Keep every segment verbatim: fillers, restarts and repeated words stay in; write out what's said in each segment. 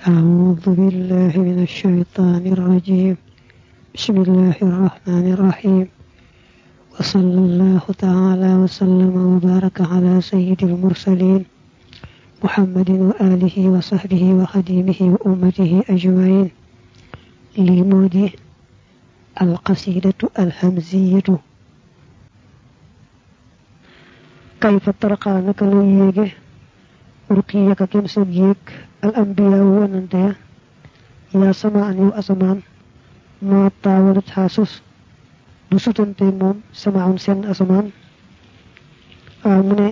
أعوذ بالله من الشيطان الرجيم. بسم الله الرحمن الرحيم. وصلى الله تعالى وسلم وبارك على سيد المرسلين محمد وآله وصحبه وخديمه وأمته أجمعين. لمودي القصيدة الهمزية. كيف ترقى نكلو ييغي رقيك كم سجيك الأنبياء وننتهي يا سماء يو أسمان ما تاولت حاسوس بسوتنتي موم سماء سن أسمان آمني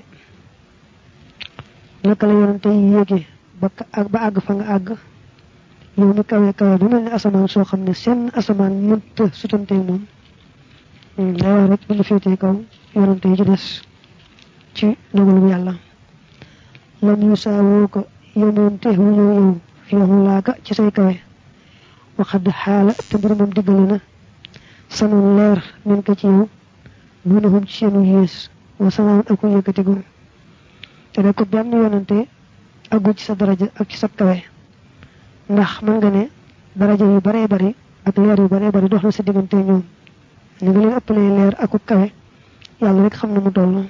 نكلا يونتي ييغي ba ag fa nga ag yow mi kawé kawé bu melni asaman so xamné sen asaman mënt sutante mom da rek bu fété kaw yonante ci dess ci dogalu yalla lam yusawu ko yonante hu yow fi hulaka ci say kawé wa khad hala tabir mom digalena sanu leer min ko ci yow bunahum ci senu yes wa salam ak yëkëti gu té ko ben yonante agu ci sa daraja ak ci sa kawé ndax man nga ne daraja yu bare bare ak leer yu bare bare dox na sa digënté ñoom ni nga leen ëppalé leer ak kawé yalla rek xam na mu tollu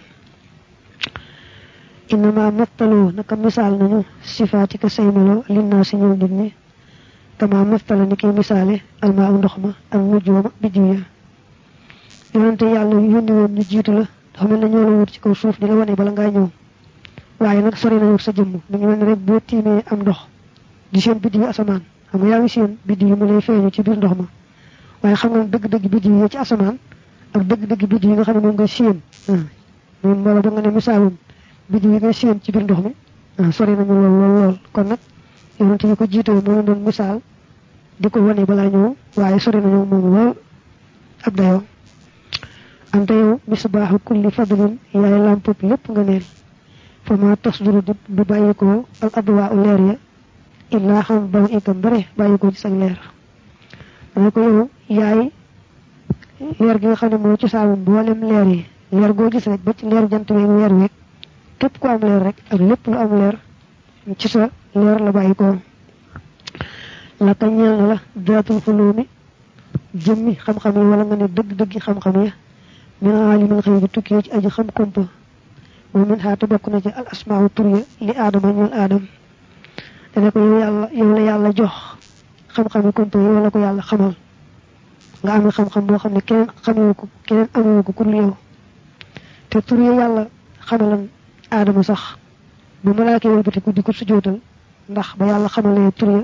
inma mattalu naka misal nañu sifatika saymalo linna ci ñoom nit ñi kama mattala ni ki misalé alma ndox ma ak nujuma bidiya yonante yalla yoni won ñu jitu la dafa mel na ñoo la wut ci kaw suuf di la wone bala nga ñëw waye nak sori nañu sa jëm mi ngi mel rek bo timé am ndox di seen biddi asaman xam nga yaa ngi seen biddi mu lay feeñu ci biir ndox ma waye xam nga dëgg dëgg biddi yi ci asaman ak dëgg dëgg biddi yi nga xam ne moom nga seen moom wala ba nga ne misaalum biddi yi nga seen ci biir ndox mi sori nañu lool lool lool kon nag yonent yi ko jiite mo la doon misaal di ko wone bala ñëw waye sori nañu moom lool ab dayo anta yow misbaahu kulli fadlin yaay lampu lépp nga neel fama tasduru du bayiko al adwa leer ya illa xam baw ikam bare bayiko ci sa leer dana ko yow yaay leer gi nga xam ne moo ci saamu mboolem leer yi leer goo gis rek ba ci leer jant bi weer wi képp ko am leer rek ak lépp lu am leer ci sa leer la bayiko la ka ñeel na la daatul xulumi jëmmi xam-xam yi wala nga ne dëgg-dëgg xam-xam ya min alimul xëy bi tukkee ci aji xam kompa ومن هات بokuna ci al asma'u turya li adama ñol adam dana ko yow yalla yow la yalla jox xam xam ko to yow la ko yalla xamal nga am xam xam bo xamne keneen xamé ko keneen amu ko ku yow te turya yalla xamalan adama sax bu malaaka yow bi ko diko sujootal ndax ba yalla xamalé turya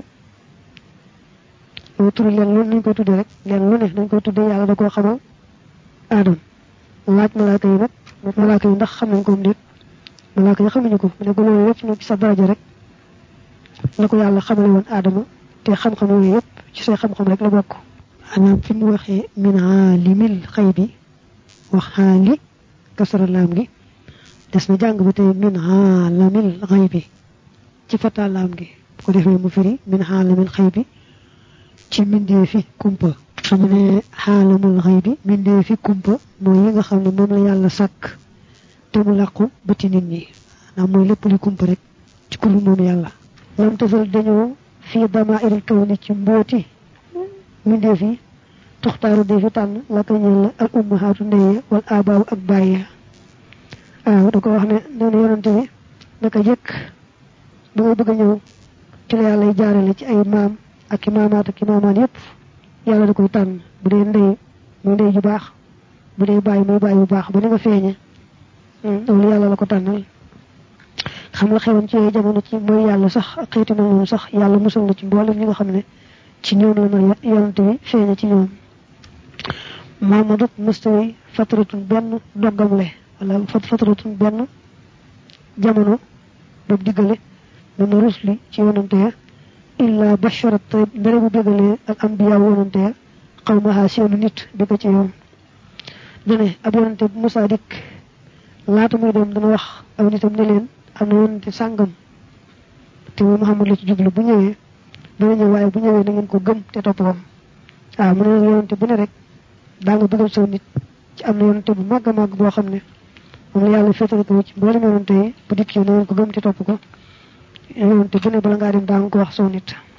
o turya len lu ñu ko tuddé rek len lu ne dañ ko tuddé yalla da ko xamal adam laaj malaaka yi nak malaaka yi ndax xam nañ ko nit malaaka yi xamuñu ko ne ko loolu yépp ci sa daraja rek la ko yàlla xamale woon aadama te xam-xam yooyu yépp ci say xam-xam rek la bokk anam fi mu waxee min aalimil xaybi wax xaali kasara laam gi des na jàng ba tey min aalamil xaybi ci fata laam gi ko defee mu firi min aalamil xaybi ci mindee fi kumpa xam ne xaalamul xaybi mindee fi kumpa mooy yi nga xam ne moom la yàlla sàkk te mu làqu ba ci nit ñi ndax mooy lépp li kumpa rek ci kulu moom yàlla lam tafal dañoo fii damaa'iril kawni ci mbooti mindee fi tuxtaaru dee fi tànn la ko ñeel la al ummahaatu ndeye wal abaaw ak bàyyi waaw da ko wax ne nee na yonante bi naka jëkk ba ngay bëgg a ñëw ci la yàlla jaarale ci ay maam ak i maamaat ak i maamaan yépp yalla da koy tan bu dee ndey muy ndey ju baax bu dee baay muy baay bu baax ba ni nga feeñe loolu yalla la ko tànnal xam la xewoon ci jamono ci mooy yàlla sax xeeti na moom sax yàlla musal na ci mboolem ñi nga xam ne ci ñoom la na yonante bi feeñe ci ñoom mamadou mustawi fatratun benn doggam le wala fat fatratun benn jamono bob diggale mu rusli ci yonante ya illa basharat tayyib dara bu bëggalé al anbiya wonante qawmaha seenu nit bi ko ci yoon dene ab yonante musa dik laata muy dem dana wax aw nitam ne leen am na yonante sangam te muhammad la ci jublu bu ñëwé dana ñëw waaye bu ñëwé na ngeen ko gëm te topp ko ah mu ne yonante bu ne rek da nga bëggal sa nit ci am na yonante bu magga mag boo xam ne moom la yàlla féetale ko ci mboolem yonante bu dikkee na ngeen ko gëm te topp ko yonante bu ne bala ngaa dem da nga ko wax sa nit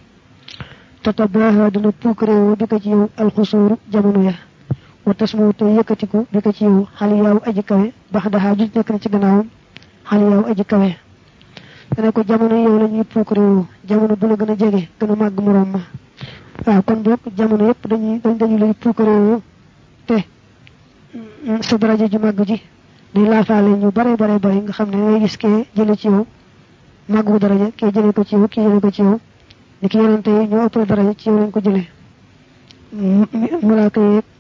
tatabaha dina pukrewo bika ci yow al khusur jamono ya wa tasmu te yëkatiku bika ci yow xali yaw aji kawe baxdaha ju nek na ci gannaawum xali yaw aji kawe dana ko jamono yow lañuy pukrewo jamono bu la gëna jege gëna mag morom ma waaw kon bok jamono yépp dañuy dañu lay pukrewo te sa daraja ju mag ji di la faale ñu bare bare bare nga xamne ngay gis ke jël ci yow magu daraja ke jël ko ci yow ki jël ko ci yow ni ki yonante yi ñoo ëpp daraja ci yow lañ ko jëlé malaaka yi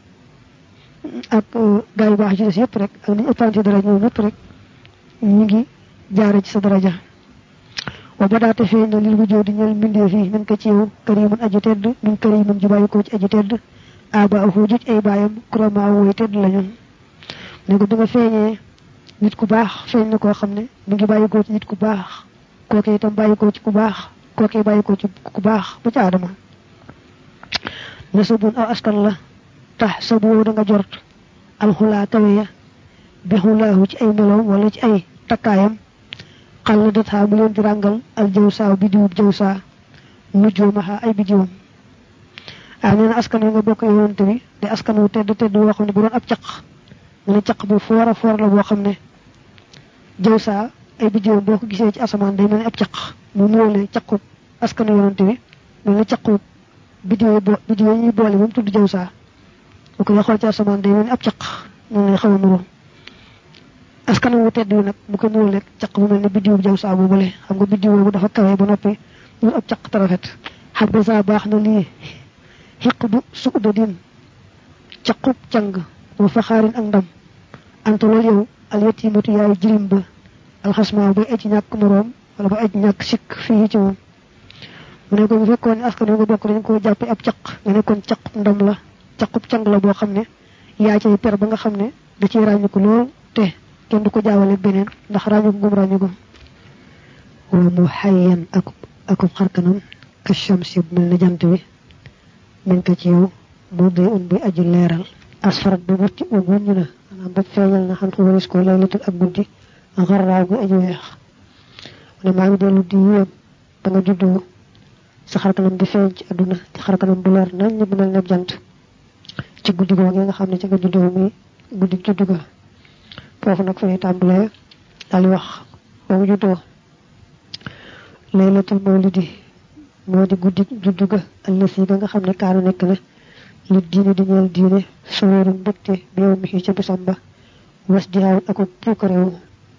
ak gaay baax ci des yépp rek ak ñu ëppante daraja ñoo ñëpp rek ñi ngi jaare ci sa daraja wa badaate fe na lil wujudi ñal minde fi min ka ci yow karimun aji tedd min karimun ju bayiko ci aji tedd aba hu juj ay bayam kurama woy tedd lañu ne ko danga feñé nit ku baax feñ na ko xamne mi ngi bayiko ci nit ku baax koké itam bayiko ci ku baax koké bayiko ci ku baax bu ci adama nasabun aw askan la tahsabu da nga jort al khula tawiya bi hulahu ci ay melo wala ci ay takayam xal da ta mu len di rangal al jawsa bi diwub jawsa nujumaha ay bidiwum amena askan nga bokk yonent bi de askan wu tedd tedd wo xamne bu doon ab ciak mu ne ciak bu fora for la bo xamne jawsa ay bidiwum boko gisé ci asaman day melni ab ciak mu ñolé ciakku askan yonent bi melni ciakku bidiw bo bidiw yi boole mom tuddu jawsa ko ya xol ci asaman day melni ab ciak ñu lay xaw nuru askan wu tedd nak bu ko ñolé rek ciak bu melni bidiw jawsa bu balé xam nga bidiw bu dafa kawé ba nopi ñu ab ciak tarafet habba sa baax na li hiqbu su'dudin ciakku ciang wa fakharin ak ndam antolo yow al yatimatu yaay jirim ba al khasma ba ci ñak morom wala ba aj ñak sik fi ci mom mu ne ko bu fekkone askan nga bokk dañ ko jappé ab ciak nga ne kon ciak ndam la ciakku ciang la bo xamne yaa ci per ba nga xamne da ci rañu ko lool te kenn du ko jaawale benen ndax rañu ngum rañu ko wa muhayyan ak ak xarkanam ka shamsi mel na jant bi min ka ci yow mo de un bi aji leral asfarat bu wutti o ñu na manam ba feñal na xam ko ko laylatul ak guddi gharra gu aji weex ne ma ngi delu di yeb da nga juddu sa xarkanam di feñ ci aduna ci xarkanam bu leer nañ ñu mel ne jant ci guddi go nga xamne ci nga juddu mi guddi juddu ga fofu nak fay tambalé dal wax bo juddu laylatul mawlidi modi guddi juddu ga allasi nga xamne kaanu nek na li diine di ñeel diine sooru mbekté bi yow mi ci bisamba was diaw ak pukarew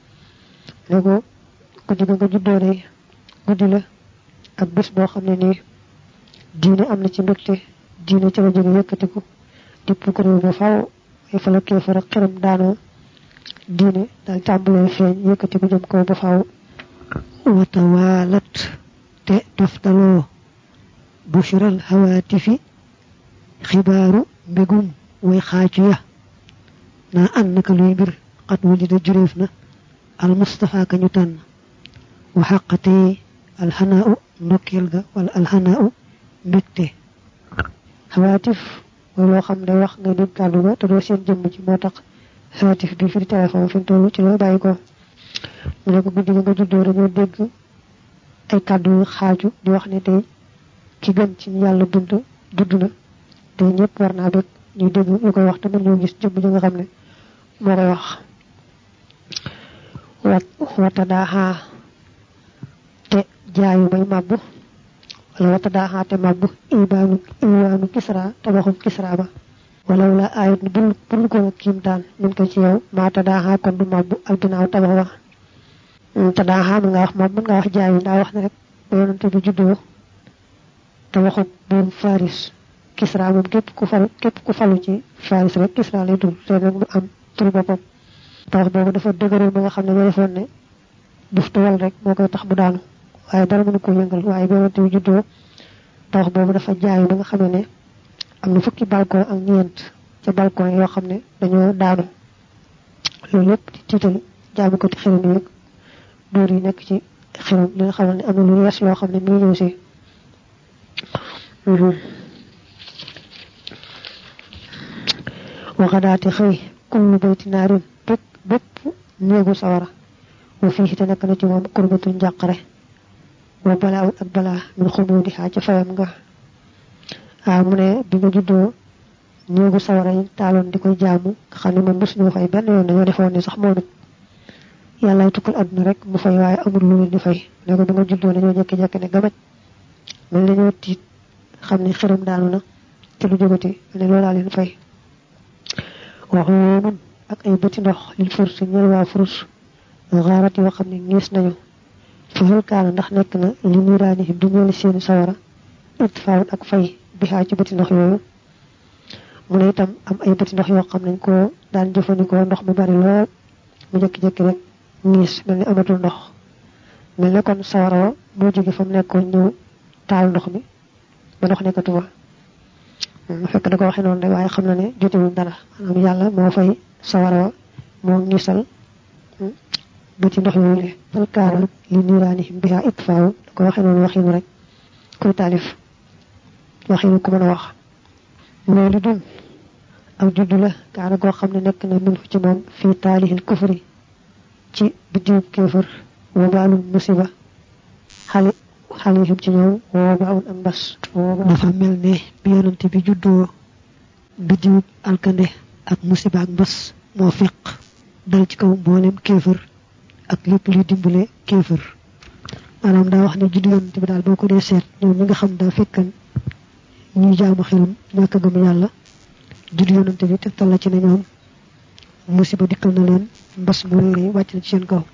lego guddi nga juddo re guddi la ak bés bo xamne ni diine am na ci mbekté diine ci la jëg yëkëtiku di pukarew ba faaw ay fa la kéfa rek xaram daano diine dal tambalé feñ yëkëtiku jëm ko ba faaw wa tawalat te daftalo bushiral hawatifi xibaaru mbegum way xaaju ya na annaka luy bir qad wulida jureef na al mustafa ka ñu tan wa haqqati al hana'u nokkel ga wala al hana'u mbekte hawatif lo xam day wax nga deg kaddu ga te do seen jëm ci motax hawatif bi fi téléphone fi tollu ci lo bayiko mu ne ko guddi nga juddo dañu deg ay kaddu xaaju di wax ne tay ki gën ci yalla buntu dudduna te ñepp war na bëgg ñu dégg ñu koy wax te ñu gis jëm ji nga xamne mo koy wax wat wata daha te jaayu bay mabbu wala wata daha te mabbu ibanu ibanu kisra te waxum kisra ba wala la ayat bul bul ko kim daan min ko ci yow ma ta daha kon du mabbu ak dinaaw tabax wax ta daha nga wax mabbu nga wax jaayu nda wax rek yonante bi juddo te waxum bu faris kisra mom kep ku fal kep ku falu ci faris rek kisra lay dul te nak am tur bopam tax bobu dafa deugural ba nga xamne do defon ne duf tawal rek moko tax bu daanu waye dara mënu ko yëngal waye bo wante juddo tax bobu dafa jaay ba nga xamne ne am na fukki balcon ak ñent ci balcon yo xamne dañoo daanu loolu lepp ci tital jaamu ko ci xelam yi door yi nek ci xelam li nga xamne am na lu yees lo xamne mi ñew ci وغداتي خي كل بيت نار بك بك نيغو سوارا وفيه تنكنا ci mom qurbatu njaqare wa bala'u ak bala min khumudi ha ci fayam nga ah mu ne bi nga juddoo ñeegu sawara yi taaloon di koy jaamu xam ne moom mosuñu fay benn yoon dañoo defoon ni sax moom it yàlla tukkal àdduna rek mu fay waaye amul lu leen di fay ne ko bi nga juddoo dañoo jekki-jekki ne gamaj mel dañoo tiit xam ne xëram daanu na te lu jógati ne loolu laa leen fay waxu mun ak ay bëti ndox lil furs ñeel waa furs xaarat yoo xam ne ngiis nañu fahal kaana ndax nekk na li niiraani du ñeeli seeni sawara it faawut ak fay bi xaa ci bëti ndox yooyu mu ne itam am ay bëti ndox yoo xam nañ ko daan jëfandikoo ndox mu bari lool mu jëkki-jëkki rek ngiis mel ni amatul ndox mel ne kon sawara wa moo jóge fa mu nekkoon ñëw taal ndox mi ba ndox nekkatu fa fekk da ko waxee noonu rek waaye xam na ne jotewuñ dara maanaam yàlla moo fay sawara wa moo ngiisal bëti ndox yooyu le fal kaana li niiraanihim bihaa itfaaw da ko waxee noonu waxinu rek kuy taalif waxinu ku mën a wax mooy lu dul aw juddu la kaana goo xam ne nekk na min fu ci moom fii taalihil kufri ci biddiw kéefër wa baalum musiba xale xale yi ci ñoom woo ba awun ak mbas dafa mel ne bi yonante bi juddoo biddiw alkande ak musiba ak mbas moo feq dal ci kaw mboolem kéefër ak lépp luy dimbale kéefër maanaam daa wax ne juddu yonante bi daal boo ko dee seet ñoom ñi nga xam daa fekkan ñuy jaamu xelum ñàkk a gëm yàlla juddu yonante bi tegtal la ci ne ñoom musiba dikkal na leen mbas mu réy wàcc na ci seen kaw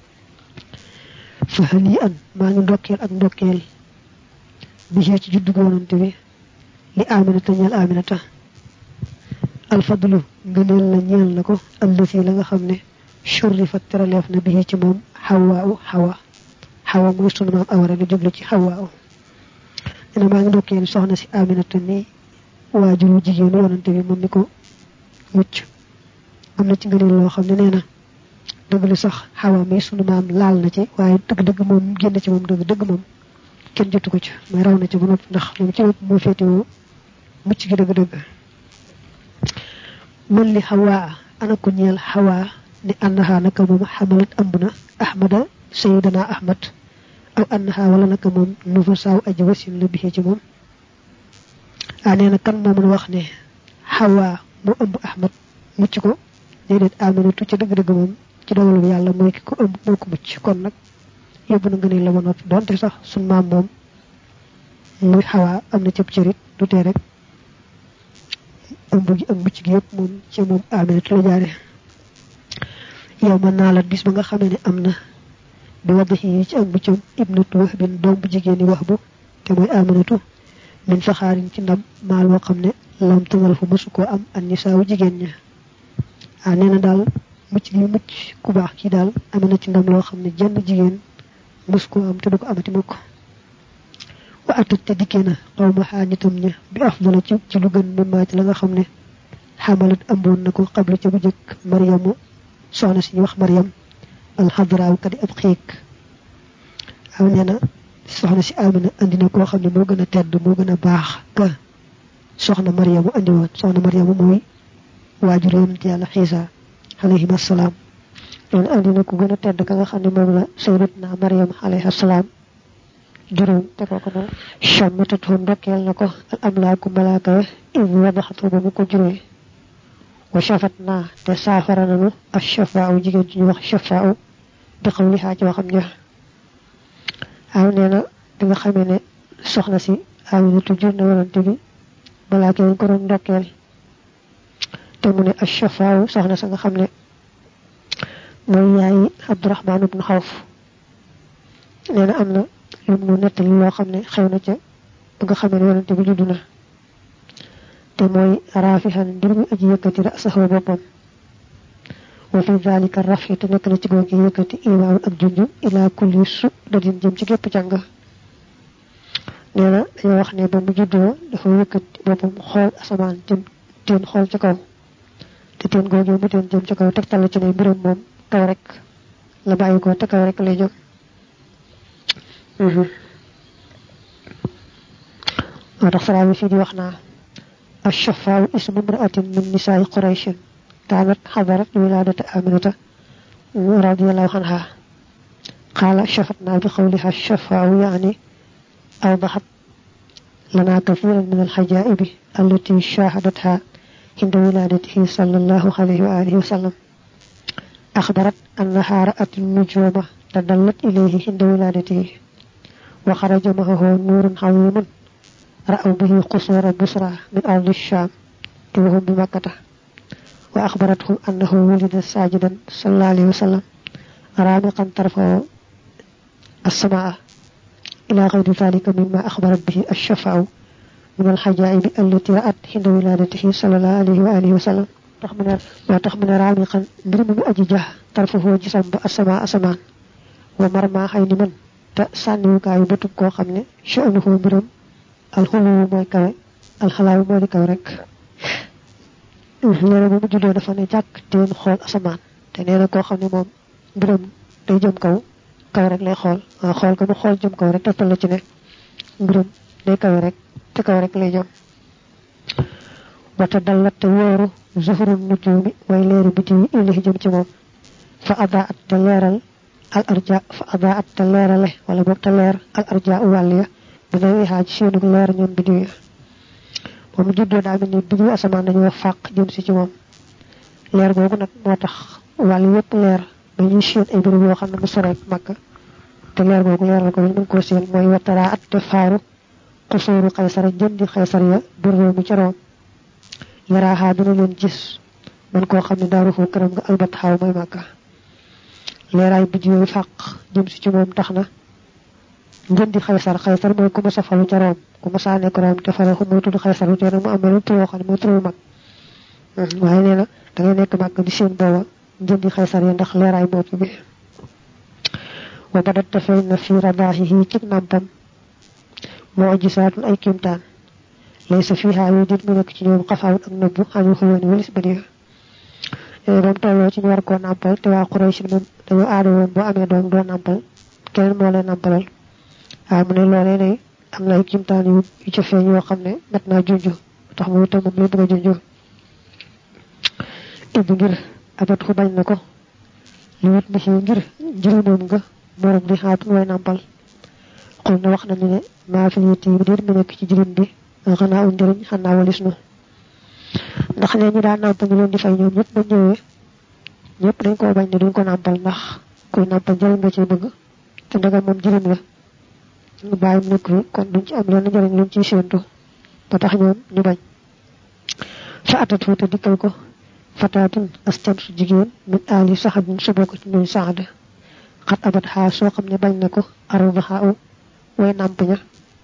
fa hal yi an maa ngi ndokkeel ak ndokkeel bi ci juddu yonante bi li aminata ñeel aminata alfadlu ngëneel la ñeel na ko allati la nga xam ne shurrifat teraleef na bi ci moom xawaa xawa xawa mooy sunu maam awara nga jublu ci xawaa ina maa ngi ndokkeel soxna si aminata ni waajuru jigéenu yonante bi moom ni ko mucc am na ci ngëneel loo xam ne nee na dëgg la sax xawa mi sunu maam laal na ci waaye dëgg-dëgg moom génn ci moom dëgg dëgg moom kenn jotu ko ci mooy raw na ci ba noppi ndax moom ci bopp moo féetewoo mucc gi dëgg-dëgg man li xawaa ana ko ñeel xawaa ni annaha naka moom xamalat ëmb na ahmada sayidana ahmad aw annaha wala naka moom nufa saaw aji wasin la bixee ci moom a nee na kan moo mën wax ne xawaa moo ëmb ahmad mucc ko déedéet aminatu ci dëgg-dëgg moom ci dogalu yàlla mooy ki ko ëmb moo ko mucc kon nag yóbbu na ngëneel la ba noppi donte sax suñ maam moom muy xawaa am na cëb cërit du tee rek ëmb gi ak mucc gi yëpp moom ci moom aminatu la jaare yow mën naa la bis ba nga xamee ne am na bi wadd yi ci ak muccam ibnatu wax bin doom bu jigéen yi wax bu te mooy aminatu min faxaarin ci ndam maa loo xam ne lam tanal fu mësu koo am an nisaawu jigéen ña ah nee na daal mucc gi mucc ku baax kii daal amee na ci ndam loo xam ne jenn jigéen mësu koo am te du ko amati mukk wa atat te dikkee na xaw ma xaa nitam ña bi afdala ci ci lu gën mimmaa ci la nga xam ne xamalat amboon na ko xabla ca bu jëkk mariamu soxna si ñu wax mariam alxadraaw kadi ab xiik aw nee na soxna si amina andi na koo xam ne moo gën a tedd moo gën a baax ka soxna mariamu andi woon soxna mariamu mooy waajur yonent yàlla xiisa alayhim assalaam loolu andi na ku gën a tedd ka nga xam ne moom la sayyidatuna mariam alayhi assalaam juróom te kooku moom chammatatu ndokkeel na ko al amlaaku malaaka ya id wadaxatu ba mu ko juróoy wa shafat naa te saafara nanu ak shafaaw jigéen ci ñu wax shafaaw bi xam li xaa ci waxam ja aw nee na bi nga xamee ne soxna si Aminatu jur na yonante bi malaaka yi ko doon ndokkeel te mu ne ak shafaaw soxna sa nga xam ne mooy yaayi Abdurahmaan ibnu Xawf nee na am na lu mu nettali loo xam ne xew na ca ba nga xamee ne yonante bi judd na te mooy raafihan mbir mi aji yëkkati rasahu boppam wa fi zalika rafi te nekk na ci googu yëkkati imaam ak junj ila kulli su dadin jëm ci gépp càng nee na dañoo wax ne ba mu juddoo dafa yëkkati boppam xool asamaan jëm teen xool ca kaw te teen googu mu teen jëm ca kaw tegtal ci ne mbiram moom kaw rek la bàyyi ko te kaw rek lay jóg moo tax saraa bi fii di wax naa الشفاء اسم امرأة من نساء قريش كانت حضرت ولادة آمنة رضي الله عنها قال شفتنا بقولها الشفاء يعني أوضحت لنا كثيرا من الحجائب التي شاهدتها عند ولادته صلى الله عليه وآله وسلم. أخبرت أنها رأت النجوم تدلت إليه عند ولادته، وخرج معه نور عظيم رأوا به قصور بصرى من أرض الشام وهم بمكة. وأخبرته أنه ولد ساجدا صلى الله عليه وسلم رامقا طرفه السماء إلى غير ذلك مما أخبرت به الشفاء من الحجائب التي رأت عند ولادته صلى الله عليه وآله وسلم. وتخمن رامقا برم أججه طرفه جسم السماء أسمان ومرمى حين من تسانيو كاي بتب كو خامني شأنه برم الخلو موي كاوي الخلاو موي كاوي رك. neena bu mu juddoo dafa ne jàkk teen xool asamaan te neena koo xam ne moom mbiram day jëm kaw kaw rek lay xool waaw xool ko mu xool jëm kaw rek toppal la ci ne mbiram day kaw rek te kaw rek lay jëm. wata dallat te wóoru zuhurun nujumi way leeri biti yi ilahi jëm ci moom fa ada at te leeral al arja fa ada at te leerale wala boog te leer al arja u wàll ya bi nay xaaj seenu leer ñoom bidi yi moom juddoo daa mel ni bidi asamaan dañoo fàq jëm si ci moom leer googu nag moo tax wàll yépp leer ba ñuy seen ay bërëb yoo xam ne mu soreek Makka te leer googu leeral ko ñu mën koo seen mooy watara at te faaru xusóoru xaysara jëndi xaysar ya bir réew mi ca Room yaraaxaa dina leen gis man koo xam ne daaru foo këram nga albat xaaw mooy Makka. leeraay bidi yooyu fàq jëm si ci moom tax na jëndi xaysar xaysar mooy ku ma sa falu ca Room ku ma saa nekk Room te fale xu mooy tudd xaysar te nag mu am lu tuwoo xam ne mooy tuwu mag waaye nee na da ngay nekk Makka di seen booba jëndi xaysar yi ndax leeraay bopp bi. wa badat te feeñ na fi radaahihi ci nampam mu'jisaatun ay kimtaan laysa fiha yu dit mu nekk ci ñoom xafaawut ak nëbbu xañu xulooni walis ba diir doom tolloo ci ñu war koo nampal te waa Quraysh moom dañoo aada woon boo amee doom doo nampal keneen moo lay nampalal waaye mu ne loolee ne am na ay kimtaan yu yu ca feeñ yoo xam ne mat naa junju tax mu itam moom lay bëgg a junju. ibi ngir abat xu bañ na ko li wut mi ngir juróomam nga morom di xaatun way nampal xul na wax nañu ne maa fi yitti bi déet mu nekk ci jirim bi xanaa u njëriñ xanaa walis nu ndax ne ñu daan nampal ñu leen di fay ñoom ñëpp ba ñëwee ñëpp dañ koo bañ ne duñ ko nampal ndax kuy nampal njëriñ nga ci bëgg te ndagam moom jirim la ñu bàyyi mu nekk kon duñ ci am lenn njëriñ luñ ciy séentu ba tax ñoom ñu bañ. fa atat fu te dikkal ko fataatun astam su jigéen min aali saxabin su bokk ci ñuy saxada xat abat xaa soo xam ne bañ na ko arbaxa u way nàmp ña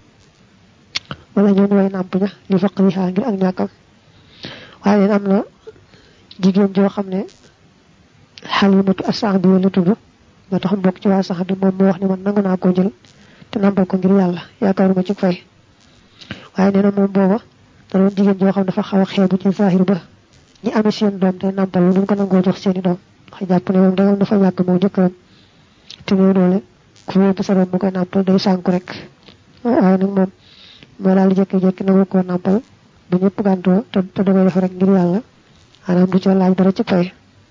wala ñoon way nàmp ña li faqri xaa ngir ak ñàkkam. waaye leen am na jigéen joo xam ne Xalimatu as-Saxdi la tudd nga tax mbokk ci waa saxada moom mu wax ne man nangu naa koo jël te nàmpal ko ngir yàlla yaakaaruma ci fay. waaye nee na moom booba da doon jigéen joo xam ne dafa xaw a xeebu ci zahir ba ñi amee seen doom te nàmpal lu ñu ko nangoo jox seeni doom ndax jàpp ne moom dagal dafa ñàkk moo jëkkëram te ñoo doole ku yóbbu sa doom mu koy nàmpal day sànku rek. waaye nag moom moo daal di jékki-jékki nangu koo nàmpal bu ñëpp gàntoo te te damay def rek ngir yàlla maanaam du ci laaj dara ci fay.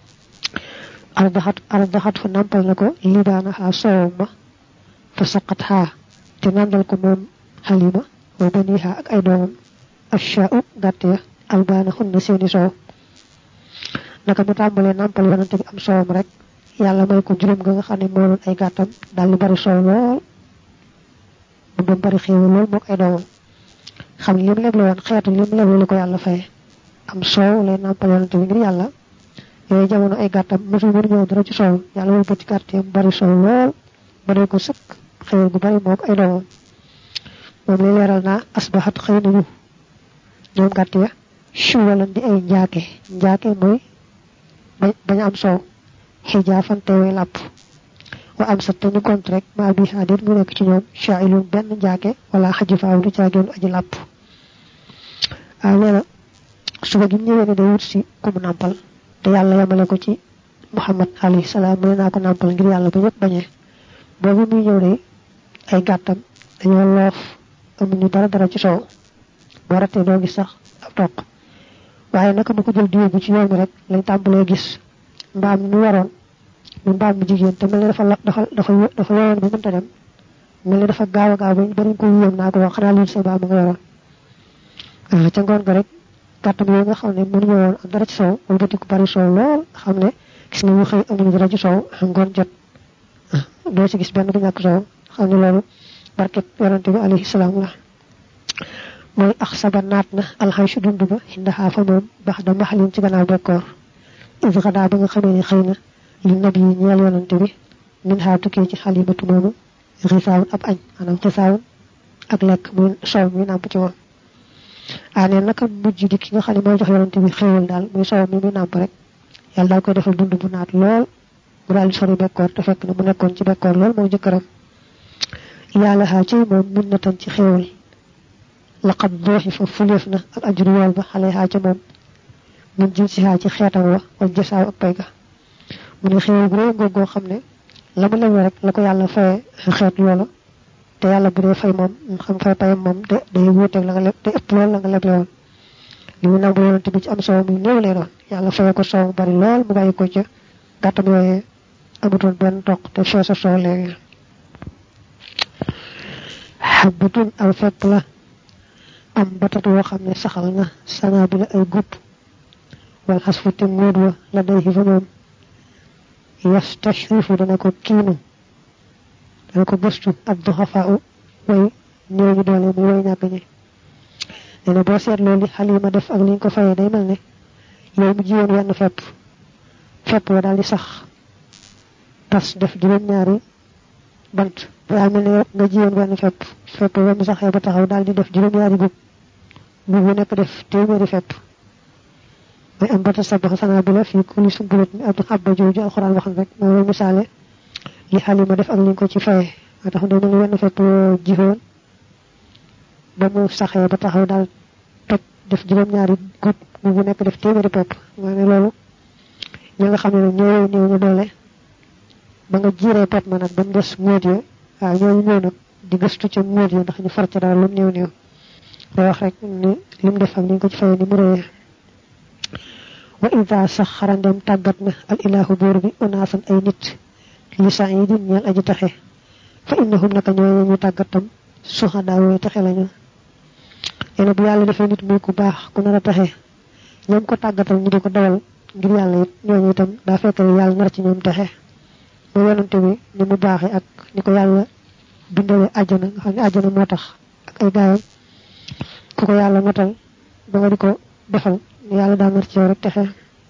ardaxat ardaxat fu nàmpal na ko libaana xaa soowam ma fa saqat xaa te nàndal ko moom Xalima wa baniha ak ay doomam ashaa'u gàtt ya albaana xun na seeni soow. naka mu tàmbalee nàmpal yonante bi am soowam rek yàlla may ko juróom nga nga xam ne moo doon ay gàttam daal di bari soow lool bu doon bari xéewal lool mook ay doomam xam lim leble woon xeetu lim leble li ko yàlla faye am soow lay nàmpal yonante bi ngir yàlla yooyu jamono ay gàttam mosul mën ñëw dara ci soow yàlla wal ko ci gàtt yi bari soow lool ba doy ko sëkk xéewal gu bari mook ay doomam. moom lay leeral naa asbaxat xëy nañu ñoom gàtt ya suwalan di ay njaake njaake mooy bañ am soow xijaafan teewee làpp wa am sat te ñu kont rek maa bi xaadit mu nekk ci ñoom sha'ilun benn njaake wala xaji faaw du caageenu aji làpp. waaw nee na suba gi ñëwee ne day wut si ku mu nàmpal te yàlla yamale ko ci Muhammad alayhi salaam mu ne naa ko nàmpal ngir yàlla ba ñëpp bañee boobu muy ñëw de ay gàttam dañoo loof amuñu dara dara ci soow boo rattee doo gis sax ab toq. waaye naka mu ko jël di yóbbu ci yoon bi rek lañ tàmbalee gis mbaam mi waroon mu mbaam mi jigéen te mel ne dafa dafa dafa dafa yoroon ba mënta dem mel dafa gaaw gaaw bañ bari ko yëm naa ko wax xanaa li sa ba mu nga yoroon ah ca ngoon ga rek kàttam yooyu nga xam ne mënu woon am dara ci sow wala bëti ko bari sow lool xam ne gis nga mu xëy amuñu dara ci sow ngoon jot doo ci gis benn bu ñàkk sow xam ne loolu barket yonante bi alayhi salaam la mooy axsaba naat na alxaysu dund ba indaxaa fa moom bax da mbaxalin ci gannaaw bekkoor is xadaa ba nga xamee ne xëy na li nabi yi ñeel yonante bi min xaa tukkee ci xalimatu moomu xisaawun ab añ maanaam xisaawun ak lekk muy sow muy nàmp ci moom ané naka mujj di ki nga xam ne mooy jox yonante bi xéewal daal muy sow mi muy nàmp rek yàlla daal koy defal dund bu naat lool mu daal di sori bekkoor te fekk na mu nekkoon ci bekkoor lool moom jëkkëram yàlla xaa ci moom min na tan ci xéewal laqad dooxi fa fuleef na al ajru yool ba xale xaa ca moom min jëm si xaa ci xeetam wa wal jësaaw ak pay ga mu ne xéewal bu réy ngoog goo xam ne la mu lewee rek la ko yàlla faye xeet loola te yàlla bu dee fay moom xam fay payam moom te day wuuteeg la nga leb te ëpp lool la nga leble woon li mu nangu yonante bi ci am soow muy néew lay doon yàlla faye ko soow bari lool mu bàyyi ko ca gàttam yooyee amutoon benn toq te feesa soow léegi xabbatun aw fepp la am batatu woo xam ne saxal na sanaa bi la ay gupp wal xasfu te móod wa la day fa moom yastashrifu dana ko kiinu dana ko gëstu ak duxafaa u way néew ñu doole muy way ñàkk ñi nee na boo seetloo li Xalima def ak liñ ko fayee day mel ne yow mu jiwoon wenn fepp fepp wa daal di sax tas def juróom-ñaari bant daa mel ne nga jiwoon wenn fepp fepp wa mu saxee ba taxaw daal di def juróom-ñaari gub bu bu nekk def téeméeri fepp mooy am bata sabax sanaa bi la fii kulli sumbulat mi ab abba jooju alxuraan waxam rek moo lay misaale li Xalima def ak liñ ko ci fayee moo tax day mel ne wenn fepp jiwoon ba mu saxee ba taxaw daal toj def juróom-ñaari gub bu bu nekk def téeméeri pepp mooy ne loolu ñi nga xam ne ñoo ñëw ñu doole ba nga jiiree pepp ma nag ba mu des móot ya waaw ñooñu ñëw nag di gëstu ca móot ya ndax ñu far ca dara lu mu néew néew day wax rek ni lim def ak liñ ko ci fayee ni mu réyee wa ida sax xarandem tàggat na al ilahu buur bi unaasan ay nit li sa yi di ñeel aji taxe fa innahum naka ñooñu ñu tàggatam suhadaa wooy taxe lañu yéen bu yàlla defee nit muy ku baax ku nar a taxe ñoom ko tàggatal ñu di ko dawal ngir yàlla it ñooñu itam daa fekk ne yàlla nar ci ñoom taxe mu yonante bi ni mu baaxee ak ni ko yàlla bindale àjjana nga xam ne àjjana moo tax ak ay gaayam ku ko yàlla notal ba nga di ko defal yàlla daa nar ci yow rek taxe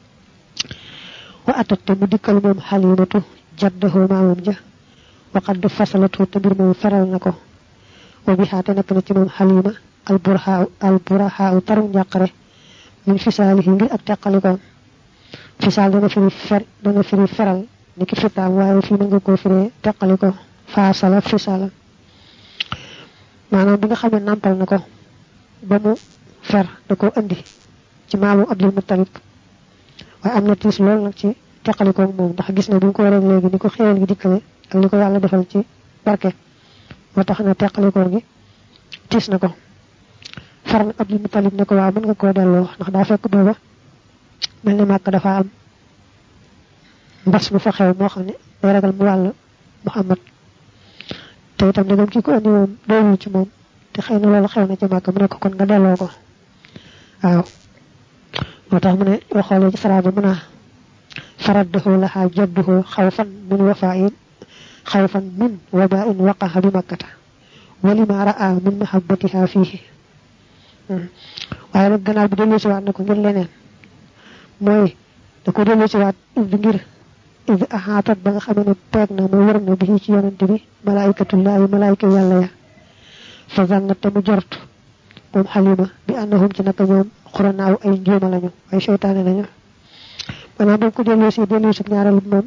wa atat te mu dikkal moom Xalimatu jaddahu maamam ja waqad fasalatu te mbir moom feral na ko wa bi xaate nekk na ci moom Xalima alburaxaa alburaxaa taru njàqare min fisaalihi ngir ak teqalikoom fisaal dana firi fer dana firi feral ni ki fitaam waaye fii na nga koo firee teqaliko faasala fisaala maanaam bi nga xam ne nàmpal na ko ba mu fer da koo andi ci maamu Abdul Muttalib waaye am na tiis lool nag ci teqalikoom moom ndax gis na bi nga ko waree léegi ni ko xéewal gi dikkale ak li ko yàlla defal ci barke moo tax na teqalikoom gi tiis na ko far nag Abdul Muttalib ne ko waaw mën nga koo delloo ndax daa fekk booba mel ni màkk dafa am mbas mu fa xew moo xam ne day ragal mu wàll Muhammad te itam dagam ki ko andi moom doolul ci moom te xëy na loolu xew na ci màkk mu ne ko kon nga delloo ko waaw moo tax mu ne waxoolee ci saraaba mën a faraddahu laha jadduhu xawfan min wafain xawfan min wabain waqaha bi makkata walima raa min mahabbatiha fihi waaye nag gannaaw bi delloo si waat na ko ngir leneen mooy da ko delloo si waat indi ngir indi ahaatat ba nga xamee ne peeg na mu wër na bi ci yonante bi malaikatullahi malaika yàlla ya fa zannat te mu jort moom Xalima bi annahum ci naka ñoom xuranaaw ay njuuma lañu ay seytaane lañu maanaam ba ko delloo si delloo si ñaareelu moom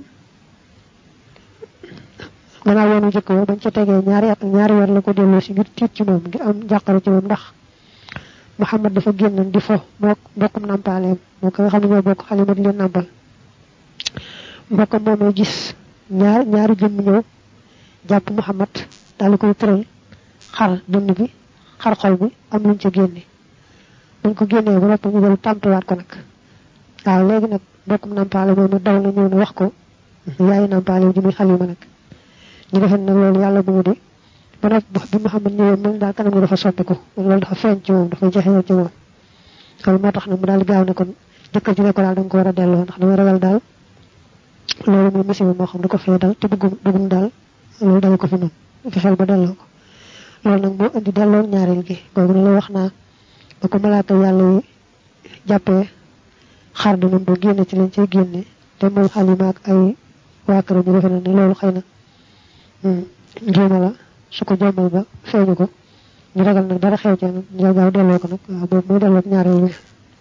gannaaw yoonu jëkk wa bañ ca tegee ñaari at ak ñaari weer la ko delloo si ngir tiit ci moom ngir am jàqare ci moom ndax Muhammad dafa génnoon di fo mook mbokkum nàmpaaleem moo ko nga xam ne ñoo bokk Xalima di leen nàmpal mbokkam moomee gis ñaar ñaari jëmm ñëw jàpp Muhammad daal di koy tëral xar dund bi xar xol bi am luñ ca génne buñ ko génnee ba noppi ñu jël tàmtuwaat ko nag waaw léegi nag mbokkum nàmpaale moom daw na ñëw na wax ko yaayu nàmpaale ji muy Xalima nag ñu defen nag loolu yàlla bu mu di ba nag bi Muhammad ñëwee mel daal kanam gi dafa soppiku loolu dafa feeñ ci moom dafa jaxee ci moom loolu moo tax nag mu daal gaaw ne kon jëkkër ji ne ko daal da nga ko war a delloo ndax dama ragal daal loolu muy musiba moo xam da ko fee dal te bëggum bëggum daal loolu dal ko fi noonu fexeel ba delloo ko loolu nag moo indi delloo ñaareel gi googu ne la wax naa ba ko malaaka yàlla yi jàppee xar dinañ ba génne ci lañ cay génne te moom Halima ak ay waa këram ñu defe na ne loolu xëy na njuuma la su ko jommal ba feeñu ko ñu ragal nag dara xew ci nag ñu gaaw delloo ko nag waaw boobu muy delloo ñaareel bi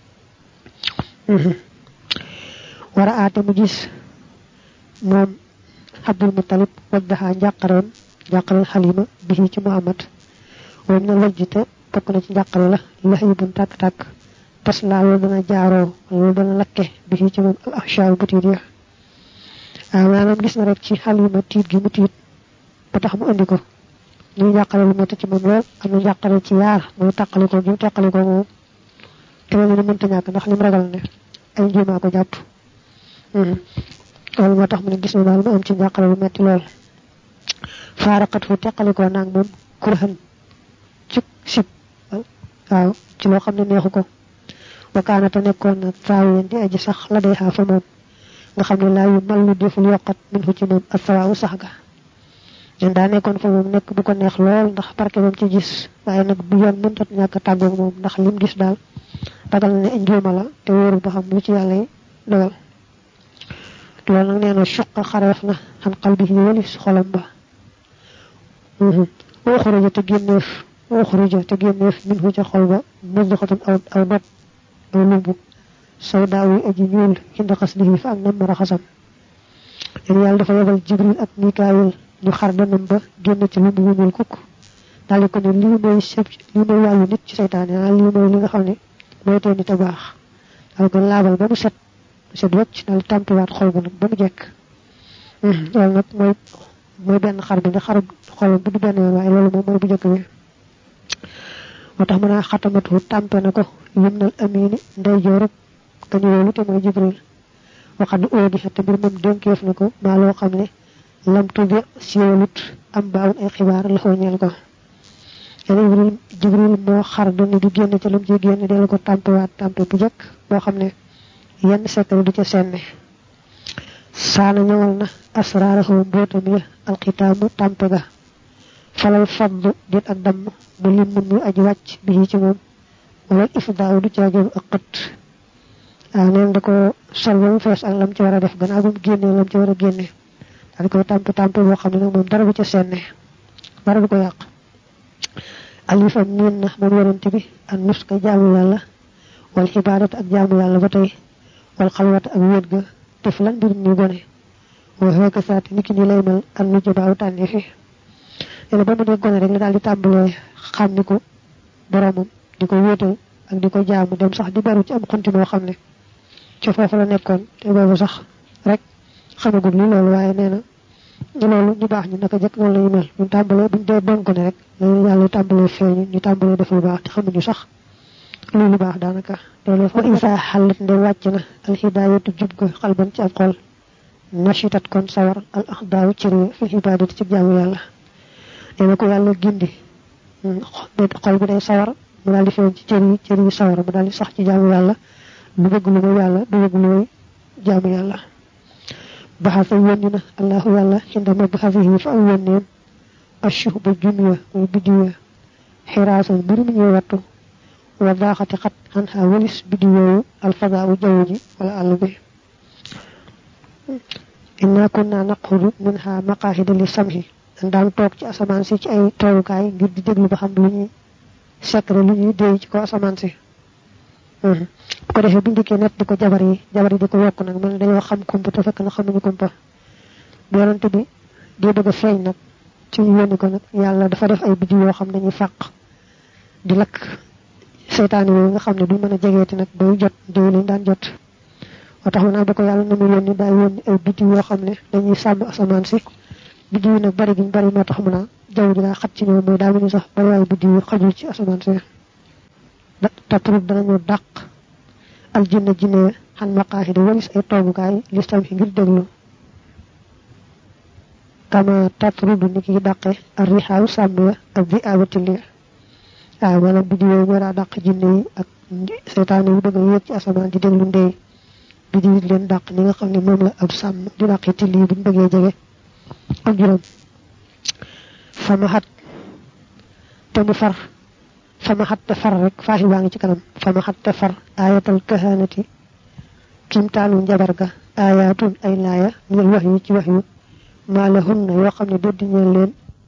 war a aate mu gis moom Abdul Muttalib waddaxaa njàqareem njàqareel Halima bi ci Muhammad moom na lajjite bokk na ci njàqare la lahibun tàkk-tàkk tas laa loolu dana jaaroo loolu dana lakke bi ci moom al ahshaaw bu tiit ya waaw maanaam gis na rek ci Halima tiit gi mu tiit ba tax mu indi ko ñu njàqare lu metti ci moom lool am na njàqare ci yaar mooy tàqalikoo gi mu tàqalikoo moom te moom ne mënta ñàkk ndax lim ragal ne ay njuumaa ko jàpp loolu moo tax mu ne gis na daal mu am ci njàqare lu metti lool faaraqat fu teqalikoo naag moom kurhan ci sib waaw ci loo xam ne neexu ko wakaanata nekkoon na faawiyen di aji sax la day xaa fa moom nga xam ne laa yu mallu deful yokkat min fu ci moom ak sawaawu sax ga ñun daa nekkoon fa moom nekk bu ko neex lool ndax barke moom ci gis waaye nag bu yoon mënta ñàkk tàggoog moom ndax lim gis daal ragal na ne njuuma la te wóorul ba xam lu ci yàlla yi dogal loolu nag nee na suqa xareef na xam xal bi yi walis xolam ba waxuruja te génneef waxuruja te génneef min fu ca xol ba mudduxatun aw aw dot aw lumbu saw daaw yi aji ñuul ci ndaxas lihi fa ak nam ma raxasam yéen yàlla dafa yebal Jibril ak Mikaayil ñu xar danam ba génn ci lumbu wu ñuul kukk daal di ko ne lii mooy sëb lii mooy wàllu nit ci seytaane ah lii mooy li nga xam ne mooy tee nit a baax daal ko laabal ba mu set set wecc daal tàmpiwaat xol ba nag ba mu jekk loolu nag mooy mooy benn xar bi nga xar xolam bu du benn yoon waaye loolu moom mooy bu jëkk bi moo tax mën a xatamatu tàmpe na ko yumnal amini ndey joorub kañu loolu te mooy Jibril waxat du óodi te mbir moom dénkeef na ko maa loo xam ne lam tudde siiwalut am baawun ay xibaar la xooñeel ko Jibril Jibril moo xar dani di génn ca lam ci génn dellu ko tàmpewaat tàmpe bu jëkk boo xam ne yenn sekkari du ca senne saana ñëwal na asraarahu mbootam ya alxitaamu tàmpe ga falal fadd dit ak damm mu lim mun muy aji wàcc bi ci moom wala ifdaaw du caagéenu ak xët waaw neen da ko sol ba mu fees ak lam ci war a def gannaaw bu mu génnee lam ci war a génne daal koy tàmpe tàmpe boo xam ne nag moom dara bu ca senne dara du ko yàq alifam niin na moom yonent bi ak nus ka jaamu yàlla wal xibaadat ak jaamu yàlla ba tey wal xalwat ak wéet ga def lan mbir mi gone wa haka saati niki ni lay mel an nu jabaaw tànne fi nee na ba mu dee gone rek la daal di tàmbalee xam ni ko boromam di ko wéetal ak di ko jaamu dem sax di baru ci am xunti moo xam ne ci foofu la nekkoon te boobu sax rek xamagul li loolu waaye nee na ñu loolu ñu baax ñu naka jëkk noonu lañu mel ñu tàmbalee buñ dee doon gone rek lañu yàlla tàmbalee feeñu ñu tàmbalee def lu baax te xamuñu sax lu lu baax daanaka loolu fa isa xalat nde wàcc na alxidaayatu jub ga xalban ci ab xol nashitat kon sawar al axdaaw cëri fi xibaadati ci jaamu yàlla nee na ko yàlla gindi xol bi day sawar mu daal di feeñ ci cër yi cër yi sawar mu daal di sax ci jaamu yàlla lu bëgg lu muy yàlla du bëgg lu muy jaamu yàlla baxasa yónni na allahu yàlla inda ma baxasihi fa am yónneem ashuh ba jumiya muy biddiwa xiraasan mbir mi ñuy wattu wa daaxati xat xan xaa walis biddi yooyu alfadaa u jaww ji wala àll bi inna kunna naqudu min ha maqaahida li samhi daan toog ci asamaan si ci ay toogukaay ngir di déglu ba xam lu ñuy secret lu ñuy déy ci ko asamaan si bu ko defee bu ndikkee net di ko jabar yi jabar yi di ko yokk nag mel dañoo xam kumpa te fekk na xamuñu kumpa bu yonante bi di bëgg a feeñ nag ci ñu yónni ko nag yàlla dafa def ay biddi yoo xam dañuy fàq di lakk seytaane yooyu nga xam ne duñ mën a jegeeti nag bay jot déw lañ daan jot moo tax naa ba ko yàlla na mu yónni daa yónni ay biddi yoo xam ne dañuy sàmm asamaan si biddi yi nag bari giñ bari moo tax mu naa jaww ji daa xat ci ñoom mooy daa mu ñu sax bari waaye biddi yi xajul ci asamaan si taprub danañu dàq al jinne jinne xan maqaaxida walis ay toogukaay listam fi ngir déglu kama tatrudu niki daqe ar-rihaw samya ak bi awati li ah wala bidiyo ñu ra daq jinne ak seytaane yu bëgg yéeg ci asamaan di déglu ndey bidiyo leen daq ni nga xamni mom la ab sam di daqe ci li buñ bëggee jege ak juroom fama hat tamu far fama hat ta far rek faahi waangi ci kanam fama hat ta far ayatul kahanati kimtalu njabarga ayatun ay laaya ñu wahyu ci wahyu ma lahunna yo xamne do di ñeel leen